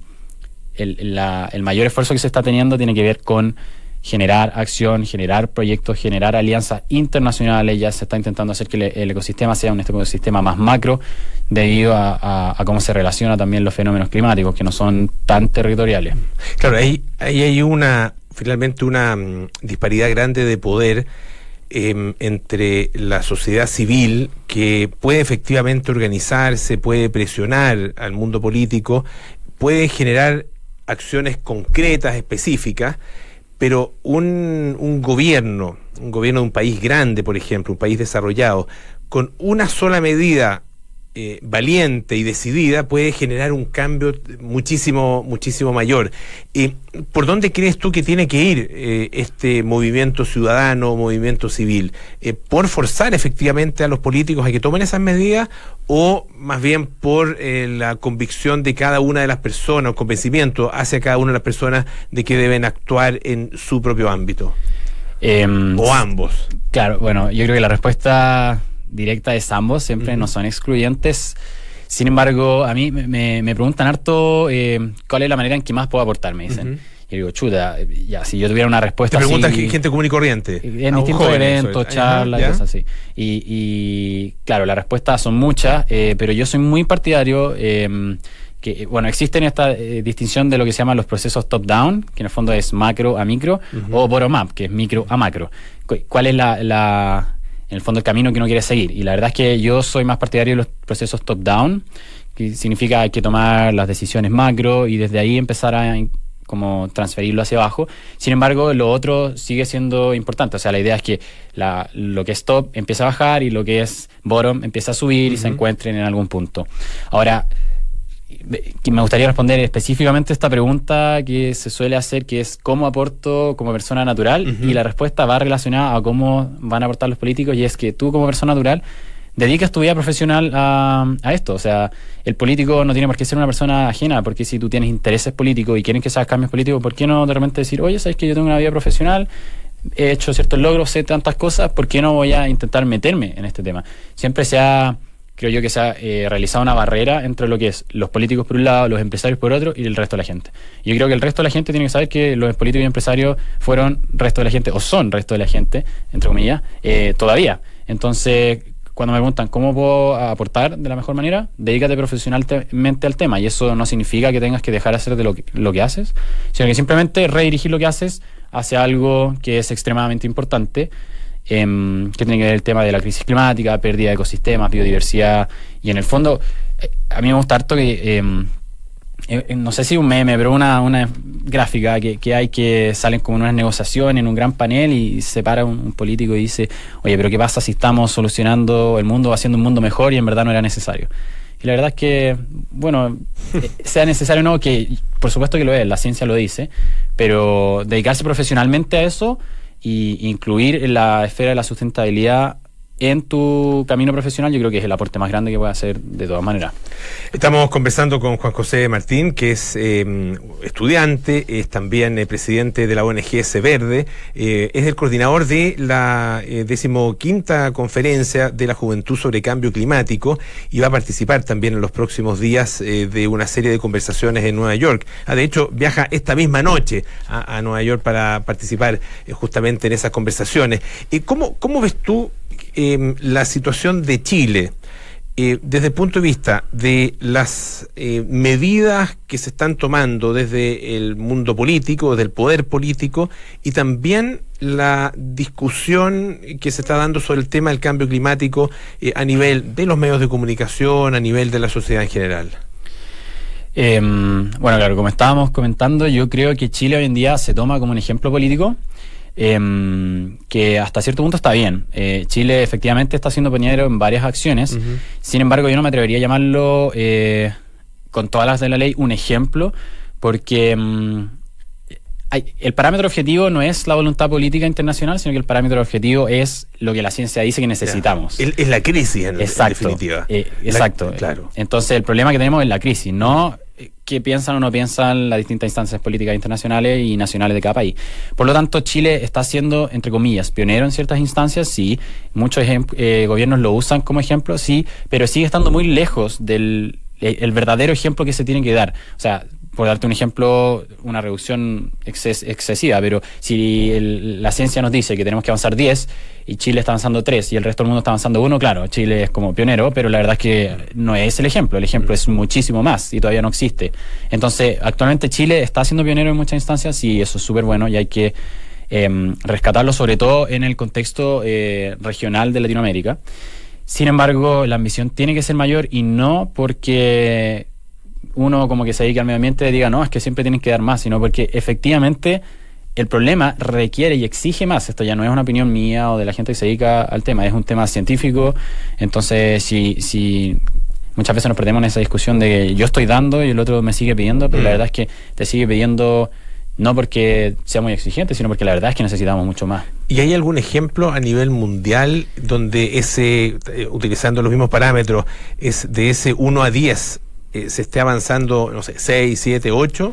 el, la, el mayor esfuerzo que se está teniendo tiene que ver con generar acción, generar proyectos, generar alianzas internacionales. Ya se está intentando hacer que el, el ecosistema sea un ecosistema más macro, debido a, a, a cómo se relaciona también los fenómenos climáticos, que no son tan territoriales. Claro, ahí, ahí hay una, finalmente una um, disparidad grande de poder eh, entre la sociedad civil, que puede efectivamente organizarse, puede presionar al mundo político, puede generar acciones concretas, específicas, pero un, un gobierno, un gobierno de un país grande, por ejemplo, un país desarrollado, con una sola medida eh, valiente y decidida, puede generar un cambio muchísimo, muchísimo mayor. Eh, ¿Por dónde crees tú que tiene que ir eh, este movimiento ciudadano, movimiento civil? Eh, ¿Por forzar efectivamente a los políticos a que tomen esas medidas, o más bien por eh, la convicción de cada una de las personas, o convencimiento hacia cada una de las personas de que deben actuar en su propio ámbito? Eh, ¿O ambos? Claro, bueno, yo creo que la respuesta directa es ambos, siempre uh-huh. no son excluyentes. Sin embargo, a mí me, me preguntan harto eh, cuál es la manera en que más puedo aportar, me dicen. Uh-huh. Y digo, chuta, ya, si yo tuviera una respuesta. ¿Te preguntas así, gente común y corriente? En distintos eventos, charlas, cosas así. Y, y claro, las respuestas son muchas, eh, pero yo soy muy partidario. Eh, que bueno, existen esta eh, distinción de lo que se llaman los procesos top-down, que en el fondo es macro a micro, uh-huh. o bottom-up, que es micro a macro. ¿Cuál es la, la en el fondo el camino que uno quiere seguir? Y la verdad es que yo soy más partidario de los procesos top-down, que significa hay que tomar las decisiones macro y desde ahí empezar a como transferirlo hacia abajo. Sin embargo, lo otro sigue siendo importante. O sea, la idea es que la, lo que es top empieza a bajar y lo que es bottom empieza a subir uh-huh. y se encuentren en algún punto. Ahora, me gustaría responder específicamente esta pregunta que se suele hacer, que es ¿cómo aporto como persona natural? Uh-huh. Y la respuesta va relacionada a cómo van a aportar los políticos, y es que tú como persona natural dedicas tu vida profesional a, a esto. O sea, el político no tiene por qué ser una persona ajena, porque si tú tienes intereses políticos y quieren que se hagan cambios políticos, ¿por qué no de repente decir, oye, sabes que yo tengo una vida profesional, he hecho ciertos logros, sé tantas cosas, ¿por qué no voy a intentar meterme en este tema? Siempre se ha, creo yo que se ha eh, realizado una barrera entre lo que es los políticos por un lado, los empresarios por otro y el resto de la gente. Yo creo que el resto de la gente tiene que saber que los políticos y empresarios fueron resto de la gente, o son resto de la gente, entre comillas, eh, todavía. Entonces, cuando me preguntan cómo puedo aportar de la mejor manera, dedícate profesionalmente al tema, y eso no significa que tengas que dejar de hacer de lo que, lo que haces, sino que simplemente redirigir lo que haces hacia algo que es extremadamente importante, eh, que tiene que ver el tema de la crisis climática, pérdida de ecosistemas, biodiversidad, y en el fondo, eh, a mí me gusta harto que, eh, eh, no sé si un meme, pero una, una gráfica que, que hay que salen como en unas negociaciones, en un gran panel, y se para un, un político y dice, oye, pero ¿qué pasa si estamos solucionando el mundo, haciendo un mundo mejor y en verdad no era necesario? Y la verdad es que, bueno, sea necesario o no, que por supuesto que lo es, la ciencia lo dice, pero dedicarse profesionalmente a eso y incluir la esfera de la sustentabilidad en tu camino profesional, yo creo que es el aporte más grande que puedes hacer de todas maneras. Estamos conversando con Juan José Martín, que es eh, estudiante, es también eh, presidente de la O N G S Verde, eh, es el coordinador de la eh, decimoquinta conferencia de la Juventud sobre Cambio Climático y va a participar también en los próximos días eh, de una serie de conversaciones en Nueva York. Ah, de hecho, viaja esta misma noche a, a Nueva York para participar eh, justamente en esas conversaciones. Eh, ¿cómo, ¿Cómo ves tú Eh, la situación de Chile eh, desde el punto de vista de las eh, medidas que se están tomando desde el mundo político, desde el poder político, y también la discusión que se está dando sobre el tema del cambio climático eh, a nivel de los medios de comunicación, a nivel de la sociedad en general? Eh, bueno, claro, como estábamos comentando, yo creo que Chile hoy en día se toma como un ejemplo político, Eh, que hasta cierto punto está bien. Eh, Chile efectivamente está siendo pionero en varias acciones. Uh-huh. Sin embargo, yo no me atrevería a llamarlo eh, con todas las de la ley un ejemplo, porque um, hay, el parámetro objetivo no es la voluntad política internacional, sino que el parámetro objetivo es lo que la ciencia dice que necesitamos. Yeah. Es la crisis en, exacto, en definitiva. Eh, exacto. La, claro. Entonces el problema que tenemos es la crisis, no qué piensan o no piensan las distintas instancias políticas internacionales y nacionales de cada país. Por lo tanto, Chile está siendo, entre comillas, pionero en ciertas instancias, sí. Muchos eh, gobiernos lo usan como ejemplo, sí, pero sigue estando muy lejos del el verdadero ejemplo que se tiene que dar. O sea, por darte un ejemplo, una reducción exces, excesiva, pero si el, la ciencia nos dice que tenemos que avanzar diez y Chile está avanzando tres y el resto del mundo está avanzando uno, claro, Chile es como pionero, pero la verdad es que no es el ejemplo, el ejemplo es muchísimo más y todavía no existe. Entonces, actualmente Chile está siendo pionero en muchas instancias y eso es súper bueno y hay que eh, rescatarlo, sobre todo en el contexto eh, regional de Latinoamérica. Sin embargo, la ambición tiene que ser mayor y no porque uno como que se dedica al medio ambiente y diga, no, es que siempre tienen que dar más, sino porque efectivamente el problema requiere y exige más. Esto ya no es una opinión mía o de la gente que se dedica al tema, es un tema científico. Entonces, si, si muchas veces nos perdemos en esa discusión de que yo estoy dando y el otro me sigue pidiendo, pero mm. la verdad es que te sigue pidiendo no porque sea muy exigente, sino porque la verdad es que necesitamos mucho más. ¿Y hay algún ejemplo a nivel mundial donde ese, eh, utilizando los mismos parámetros, es de ese uno a diez, eh, se esté avanzando, no sé, seis, siete, ocho?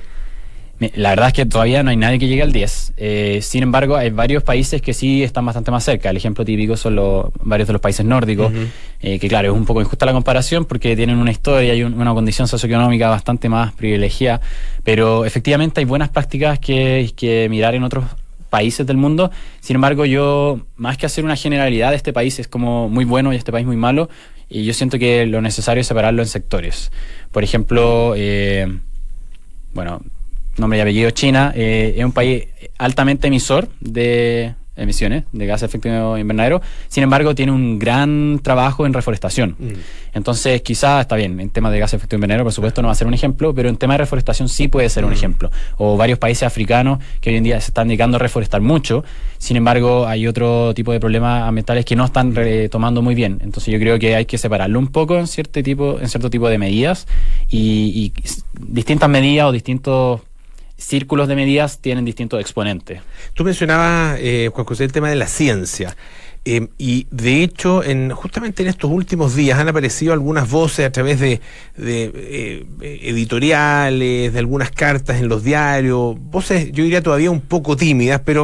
La verdad es que todavía no hay nadie que llegue al diez. Eh, sin embargo, hay varios países que sí están bastante más cerca. El ejemplo típico son los, varios de los países nórdicos, uh-huh. eh, que claro, es un poco injusta la comparación porque tienen una historia y un, una condición socioeconómica bastante más privilegiada, pero efectivamente hay buenas prácticas que, que mirar en otros países del mundo. Sin embargo, yo, más que hacer una generalidad de este país es como muy bueno y este país muy malo, y yo siento que lo necesario es separarlo en sectores. Por ejemplo, eh, bueno... nombre y apellido, China, eh, es un país altamente emisor de emisiones de gases de efecto invernadero, sin embargo tiene un gran trabajo en reforestación. Mm. Entonces quizás está bien, en temas de gases de efecto invernadero por supuesto no va a ser un ejemplo, pero en temas de reforestación sí puede ser mm. un ejemplo. O varios países africanos que hoy en día se están dedicando a reforestar mucho, sin embargo hay otro tipo de problemas ambientales que no están retomando muy bien. Entonces yo creo que hay que separarlo un poco en cierto tipo, en cierto tipo de medidas y, y distintas medidas o distintos círculos de medidas tienen distintos exponentes. Tú mencionabas, eh, Juan José, el tema de la ciencia. Eh, y de hecho, en, justamente en estos últimos días han aparecido algunas voces a través de, de eh, editoriales, de algunas cartas en los diarios, voces, yo diría todavía un poco tímidas, pero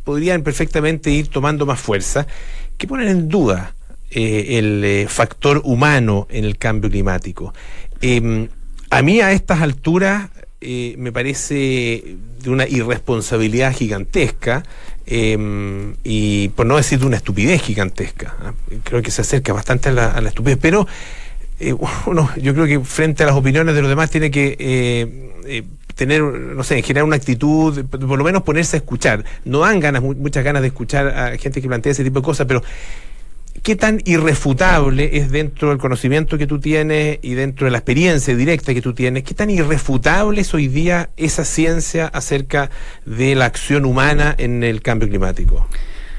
podrían perfectamente ir tomando más fuerza, que ponen en duda eh, el eh, factor humano en el cambio climático. Eh, a mí a estas alturas eh, me parece de una irresponsabilidad gigantesca, eh, y por no decir de una estupidez gigantesca, ¿eh? Creo que se acerca bastante a la, a la estupidez, pero eh, uno, yo creo que frente a las opiniones de los demás tiene que eh, eh, tener, no sé, generar una actitud, por lo menos ponerse a escuchar. No dan ganas, muchas ganas de escuchar a gente que plantea ese tipo de cosas, pero ¿qué tan irrefutable es dentro del conocimiento que tú tienes y dentro de la experiencia directa que tú tienes? ¿Qué tan irrefutable es hoy día esa ciencia acerca de la acción humana en el cambio climático?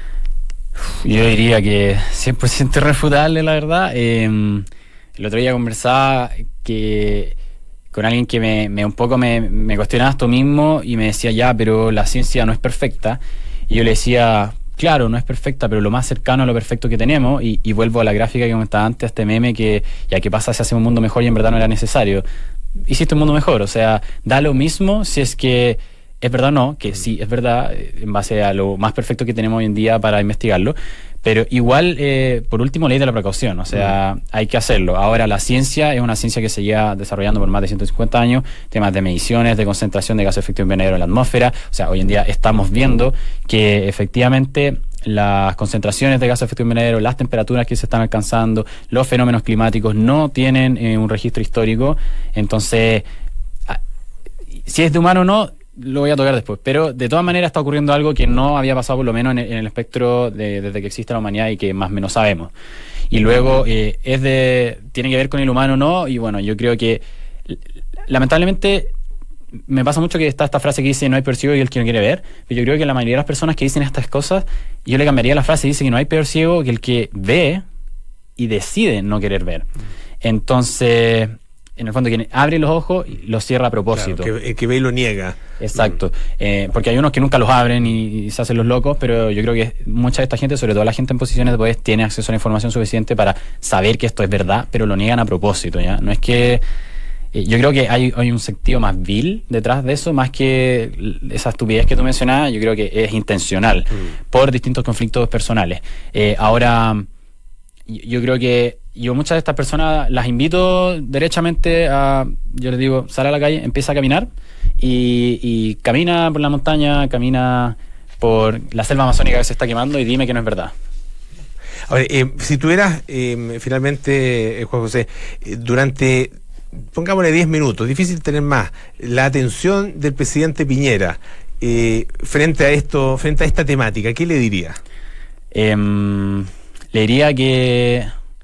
Yo diría que cien por ciento irrefutable, la verdad. Eh, el otro día conversaba que con alguien que me, me un poco me, me cuestionaba esto mismo y me decía, ya, pero la ciencia no es perfecta. Y yo le decía, claro, no es perfecta, pero lo más cercano a lo perfecto que tenemos, y, y vuelvo a la gráfica que comentaba antes, a este meme que ya que pasa si hacemos un mundo mejor y en verdad no era necesario. Hiciste un mundo mejor, o sea, da lo mismo si es que es verdad o no, que sí, es verdad, en base a lo más perfecto que tenemos hoy en día para investigarlo, pero igual, eh, por último, ley de la precaución, o sea, mm. hay que hacerlo. Ahora, la ciencia es una ciencia que se lleva desarrollando por más de ciento cincuenta años, temas de mediciones, de concentración de gases de efecto invernadero en la atmósfera, o sea, hoy en día estamos viendo que efectivamente las concentraciones de gases de efecto invernadero, las temperaturas que se están alcanzando, los fenómenos climáticos no tienen eh, un registro histórico, entonces, si es de humano o no, lo voy a tocar después, pero de todas maneras está ocurriendo algo que no había pasado por lo menos en el, en el espectro de, desde que existe la humanidad y que más o menos sabemos. Y luego eh, es de tiene que ver con el humano o no, y bueno, yo creo que lamentablemente me pasa mucho que está esta frase que dice no hay peor ciego que el que no quiere ver, pero yo creo que la mayoría de las personas que dicen estas cosas, yo le cambiaría la frase, dice que no hay peor ciego que el que ve y decide no querer ver. Entonces, en el fondo, quien abre los ojos los cierra a propósito. Claro, que, el que ve y lo niega. Exacto. Eh, porque hay unos que nunca los abren y, y se hacen los locos, pero yo creo que mucha de esta gente, sobre todo la gente en posiciones de poder, tiene acceso a la información suficiente para saber que esto es verdad, pero lo niegan a propósito, ¿ya? No es que... Eh, yo creo que hay, hay un sentido más vil detrás de eso, más que esa estupidez que tú mencionabas, yo creo que es intencional, mm. por distintos conflictos personales. Eh, ahora, yo creo que yo muchas de estas personas las invito derechamente a, yo les digo, sal a la calle, empieza a caminar y, y camina por la montaña, camina por la selva amazónica que se está quemando y dime que no es verdad. A ver, eh, si tuvieras eh, finalmente, eh, Juan José, eh, durante, pongámosle diez minutos, difícil tener más, la atención del presidente Piñera eh, frente a esto, frente a esta temática, ¿qué le diría? Eh, le diría que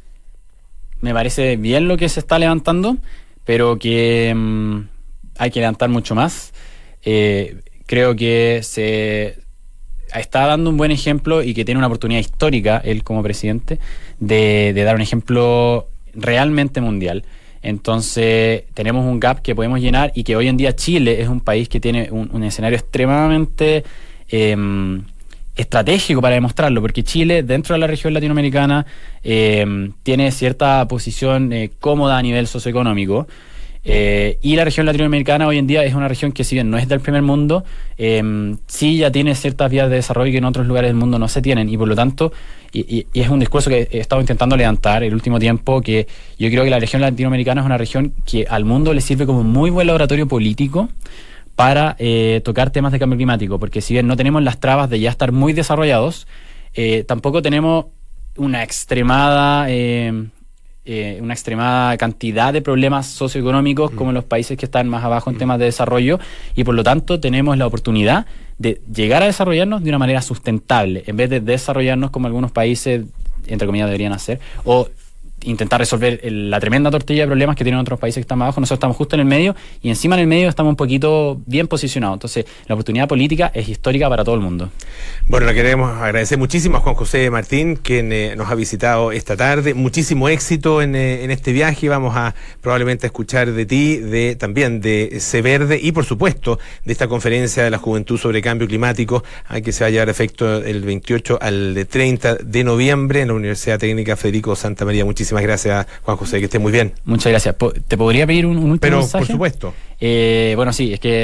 me parece bien lo que se está levantando, pero que um, hay que levantar mucho más. Eh, creo que se está dando un buen ejemplo y que tiene una oportunidad histórica, él como presidente, de, de dar un ejemplo realmente mundial. Entonces, tenemos un gap que podemos llenar y que hoy en día Chile es un país que tiene un, un escenario extremadamente Eh, estratégico para demostrarlo, porque Chile, dentro de la región latinoamericana, eh, tiene cierta posición eh, cómoda a nivel socioeconómico, eh, y la región latinoamericana hoy en día es una región que, si bien no es del primer mundo, eh, sí ya tiene ciertas vías de desarrollo que en otros lugares del mundo no se tienen, y por lo tanto, y, y, y es un discurso que he estado intentando levantar el último tiempo, que yo creo que la región latinoamericana es una región que al mundo le sirve como un muy buen laboratorio político para eh, tocar temas de cambio climático, porque si bien no tenemos las trabas de ya estar muy desarrollados, eh, tampoco tenemos una extremada eh, eh, una extremada cantidad de problemas socioeconómicos mm. como los países que están más abajo en mm. temas de desarrollo, y por lo tanto tenemos la oportunidad de llegar a desarrollarnos de una manera sustentable, en vez de desarrollarnos como algunos países, entre comillas, deberían hacer, o intentar resolver el, la tremenda tortilla de problemas que tienen otros países que están más abajo. Nosotros estamos justo en el medio, y encima en el medio estamos un poquito bien posicionados. Entonces, la oportunidad política es histórica para todo el mundo. Bueno, le queremos agradecer muchísimo a Juan José Martín, quien eh, nos ha visitado esta tarde. Muchísimo éxito en, eh, en este viaje. Vamos a probablemente escuchar de ti, de también de Severde y, por supuesto, de esta conferencia de la Juventud sobre Cambio Climático, a que se va a llevar a efecto el veintiocho al treinta de noviembre en la Universidad Técnica Federico Santa María. Muchísimas gracias, Juan José, que estés muy bien. Muchas gracias. ¿Te podría pedir un, un último Pero, mensaje? por supuesto. Eh, bueno, sí, es que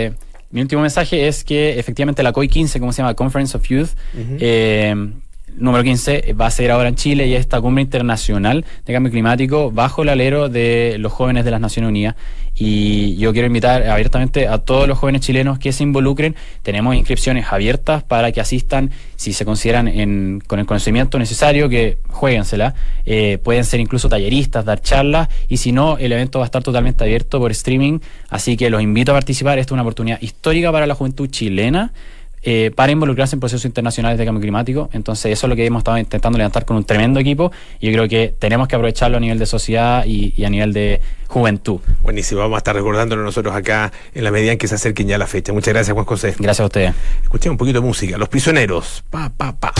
mi último mensaje es que efectivamente la C O I quince, como se llama, Conference of Youth, uh-huh. eh, número quince, va a ser ahora en Chile, y esta cumbre internacional de cambio climático bajo el alero de los jóvenes de las Naciones Unidas. Y yo quiero invitar abiertamente a todos los jóvenes chilenos que se involucren. Tenemos inscripciones abiertas para que asistan, si se consideran en, con el conocimiento necesario, que jueguensela. Eh, pueden ser incluso talleristas, dar charlas, y si no, el evento va a estar totalmente abierto por streaming, así que los invito a participar. Esta es una oportunidad histórica para la juventud chilena, Eh, para involucrarse en procesos internacionales de cambio climático. Entonces eso es lo que hemos estado intentando levantar con un tremendo equipo, y yo creo que tenemos que aprovecharlo a nivel de sociedad y, y a nivel de juventud. Buenísimo, vamos a estar recordándolo nosotros acá en la medida en que se acerquen ya la fecha. Muchas gracias, Juan José. Gracias a ustedes. Escuchemos un poquito de música. Los Prisioneros. Pa, pa, pa.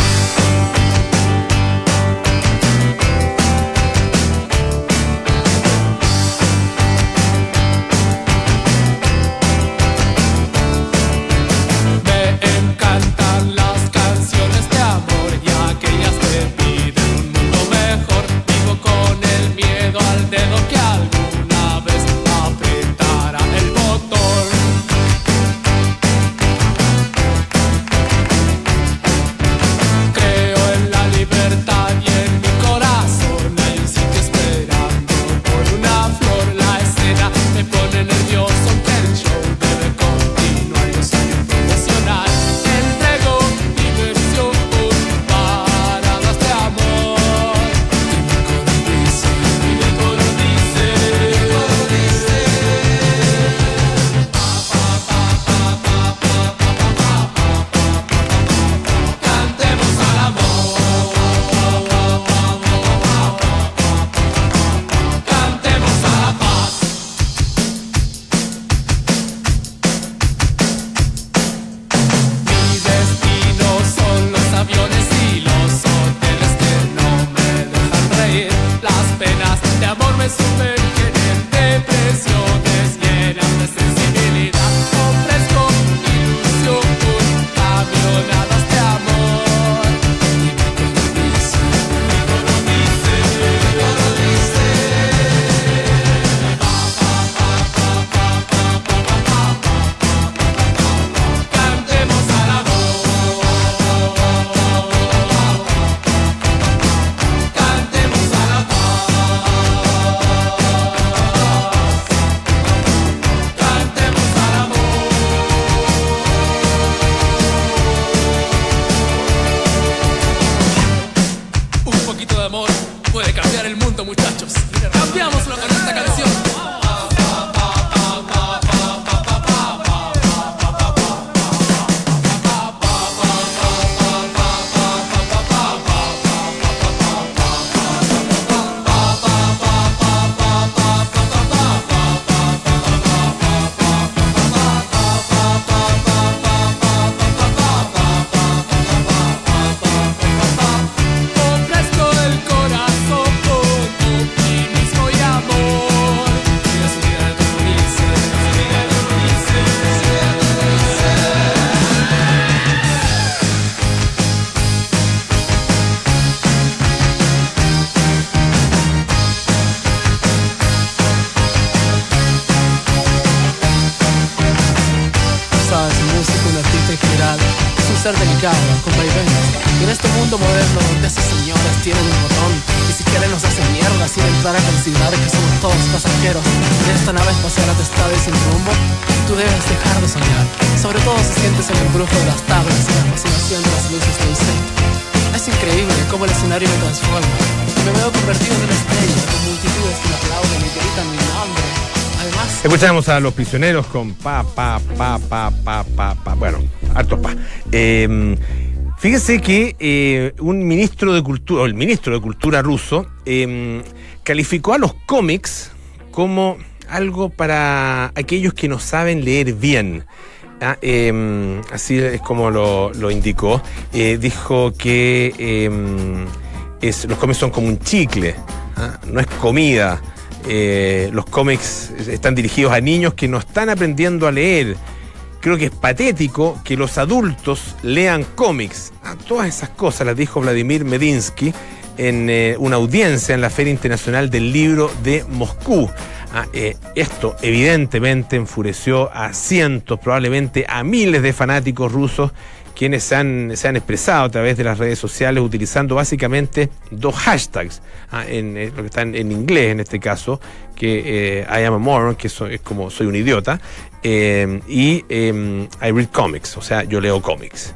ser delicado, con vaivenes. Y en este mundo moderno donde esas señoras tienen un botón y si quieren nos hacen mierda sin entrar a considerar que somos todos pasajeros de esta nave espacial atestada y sin rumbo, tú debes dejar de soñar. Sobre todo si sientes el embrujo de las tablas y la fascinación de las luces de un set. Es increíble cómo el escenario me transforma. Me veo convertido en una estrella con multitudes que me aplauden y gritan mi nombre. Además, escuchamos a Los Prisioneros con pa, pa, pa, pa, pa, pa, pa. Bueno, hartos pa. Eh, fíjese que eh, un ministro de Cultura, o el ministro de Cultura ruso, eh, calificó a los cómics como algo para aquellos que no saben leer bien. Ah, eh, así es como lo, lo indicó. Eh, dijo que eh, es, los cómics son como un chicle, ¿ah? No es comida. Eh, los cómics están dirigidos a niños que no están aprendiendo a leer. Creo que es patético que los adultos lean cómics. Ah, todas esas cosas las dijo Vladimir Medinsky en eh, una audiencia en la Feria Internacional del Libro de Moscú. Ah, eh, esto evidentemente enfureció a cientos, probablemente a miles de fanáticos rusos, quienes se han, se han expresado a través de las redes sociales utilizando básicamente dos hashtags, ah, en, en lo que está en, en inglés en este caso, que eh, I am a moron, que so, es como soy un idiota, eh, y eh, I read comics, o sea, yo leo cómics.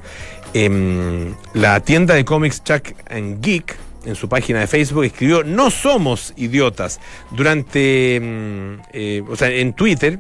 Eh, la tienda de cómics Chuck and Geek, en su página de Facebook, escribió: no somos idiotas. Durante, eh, o sea, en Twitter,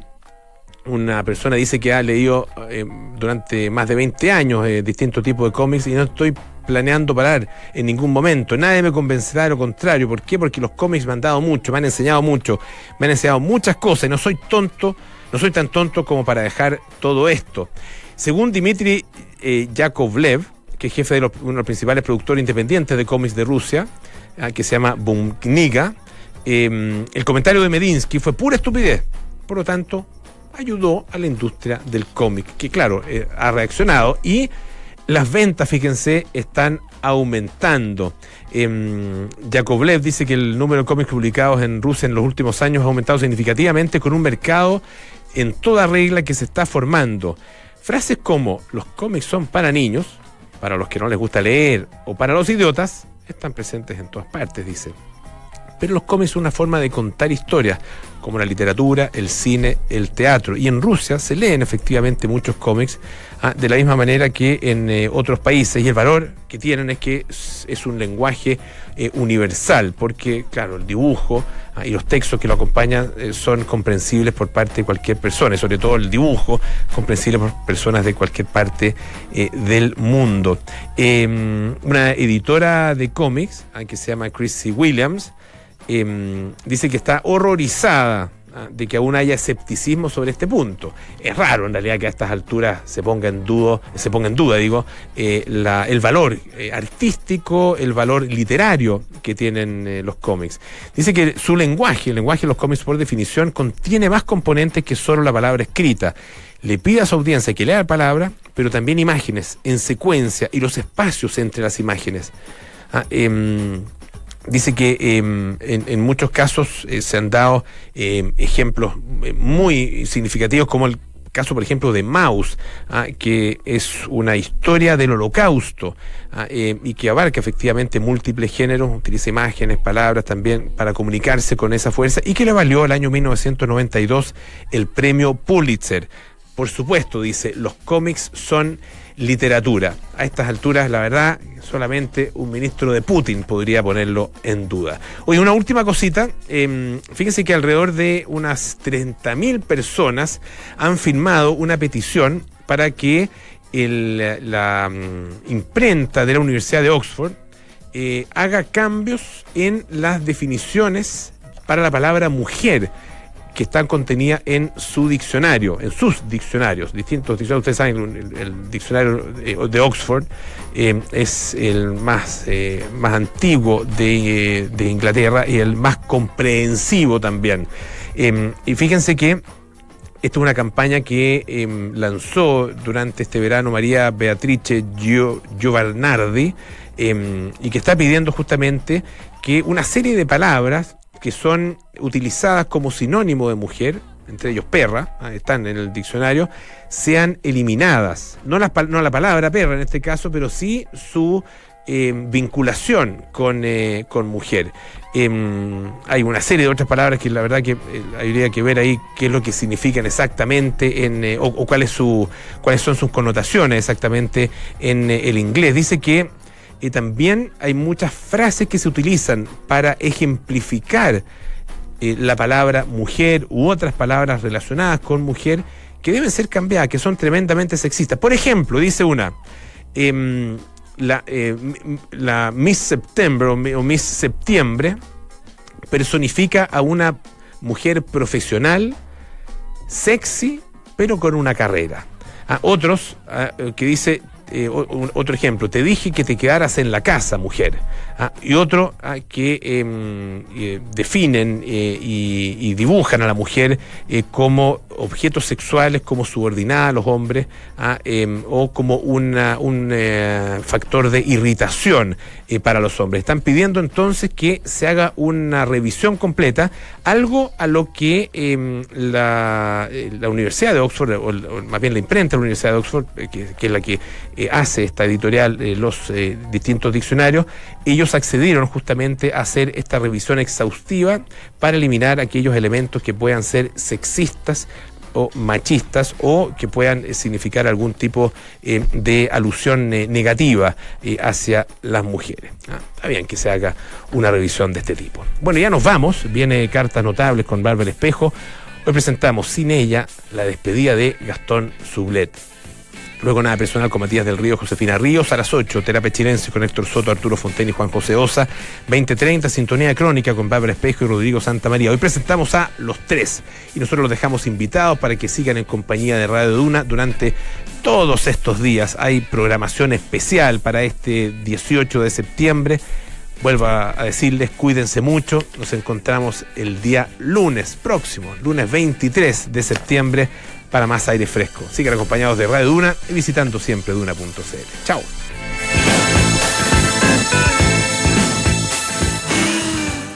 una persona dice que ha leído eh, durante más de veinte años eh, distintos tipos de cómics y no estoy planeando parar en ningún momento. Nadie me convencerá de lo contrario. ¿Por qué? Porque los cómics me han dado mucho, me han enseñado mucho, me han enseñado muchas cosas y no soy tonto, no soy tan tonto como para dejar todo esto. Según Dmitry eh, Yakovlev, que es jefe de los, uno de los principales productores independientes de cómics de Rusia, eh, que se llama Bumkniga, eh, el comentario de Medinsky fue pura estupidez. Por lo tanto, ayudó a la industria del cómic, que claro, eh, ha reaccionado y las ventas, fíjense, están aumentando. Eh, Yakovlev dice que el número de cómics publicados en Rusia en los últimos años ha aumentado significativamente, con un mercado en toda regla que se está formando. Frases como los cómics son para niños, para los que no les gusta leer o para los idiotas, están presentes en todas partes, dice. Pero los cómics son una forma de contar historias, como la literatura, el cine, el teatro. Y en Rusia se leen efectivamente muchos cómics, ah, de la misma manera que en eh, otros países. Y el valor que tienen es que es, es un lenguaje eh, universal, porque, claro, el dibujo ah, y los textos que lo acompañan eh, son comprensibles por parte de cualquier persona, y sobre todo el dibujo, comprensible por personas de cualquier parte eh, del mundo. Eh, una editora de cómics, ah, que se llama Chrissy Williams, Eh, dice que está horrorizada ¿ah? de que aún haya escepticismo sobre este punto. Es raro en realidad que a estas alturas se ponga en duda, se ponga en duda, digo, eh, la, el valor eh, artístico, el valor literario que tienen eh, los cómics. Dice que su lenguaje, el lenguaje de los cómics por definición, contiene más componentes que solo la palabra escrita. Le pide a su audiencia que lea la palabra, pero también imágenes en secuencia y los espacios entre las imágenes. Ah, eh, Dice que eh, en, en muchos casos eh, se han dado eh, ejemplos muy significativos, como el caso, por ejemplo, de Maus, ah, que es una historia del Holocausto ah, eh, y que abarca efectivamente múltiples géneros, utiliza imágenes, palabras también para comunicarse con esa fuerza, y que le valió el año mil novecientos noventa y dos el premio Pulitzer. Por supuesto, dice, los cómics son literatura. A estas alturas, la verdad, solamente un ministro de Putin podría ponerlo en duda. Oye, una última cosita. Eh, fíjense que alrededor de unas treinta mil personas han firmado una petición para que el, la um, imprenta de la Universidad de Oxford eh, haga cambios en las definiciones para la palabra mujer, que están contenidas en su diccionario, en sus diccionarios, distintos diccionarios. Ustedes saben, el, el diccionario de Oxford eh, es el más, eh, más antiguo de, de Inglaterra y el más comprensivo también. Eh, y fíjense que esta es una campaña que eh, lanzó durante este verano María Beatrice Giovanardi eh, y que está pidiendo justamente que una serie de palabras que son utilizadas como sinónimo de mujer, entre ellos perra, están en el diccionario, sean eliminadas. No la, no la palabra perra en este caso, pero sí su eh, vinculación con, eh, con mujer. Eh, hay una serie de otras palabras que la verdad que eh, habría que ver ahí qué es lo que significan exactamente en, eh, o, o cuál es su, cuáles son sus connotaciones exactamente en eh, el inglés. Dice que y también hay muchas frases que se utilizan para ejemplificar eh, la palabra mujer u otras palabras relacionadas con mujer que deben ser cambiadas, que son tremendamente sexistas. Por ejemplo, dice una, eh, la, eh, la Miss September o, o Miss Septiembre personifica a una mujer profesional, sexy, pero con una carrera. A otros ah, que dice... Eh, otro ejemplo, te dije que te quedaras en la casa, mujer. ah, y otro ah, que eh, eh, definen eh, y, y dibujan a la mujer eh, como objetos sexuales, como subordinada a los hombres, ah, eh, o como una, un eh, factor de irritación eh, para los hombres. Están pidiendo entonces que se haga una revisión completa, algo a lo que eh, la, la Universidad de Oxford, o, o más bien la imprenta de la Universidad de Oxford, eh, que, que es la que eh, hace esta editorial, eh, los eh, distintos diccionarios, ellos accedieron justamente a hacer esta revisión exhaustiva para eliminar aquellos elementos que puedan ser sexistas o machistas, o que puedan eh, significar algún tipo eh, de alusión eh, negativa eh, hacia las mujeres. Ah, está bien que se haga una revisión de este tipo. Bueno, ya nos vamos. Viene Cartas Notables con Bárbara Espejo. Hoy presentamos Sin ella la despedida de Gastón Sublet. Luego Nada Personal con Matías del Río, Josefina Ríos. A las ocho, Terapia Chilense con Héctor Soto, Arturo Fontaine y Juan José Osa. veinte treinta, Sintonía Crónica con Bárbara Espejo y Rodrigo Santamaría. Hoy presentamos a los tres y nosotros los dejamos invitados para que sigan en compañía de Radio Duna durante todos estos días. Hay programación especial para este dieciocho de septiembre. Vuelvo a decirles, cuídense mucho. Nos encontramos el día lunes próximo, lunes veintitrés de septiembre, para más aire fresco. Sigan acompañados de Radio Duna y visitando siempre duna punto c l. Chao.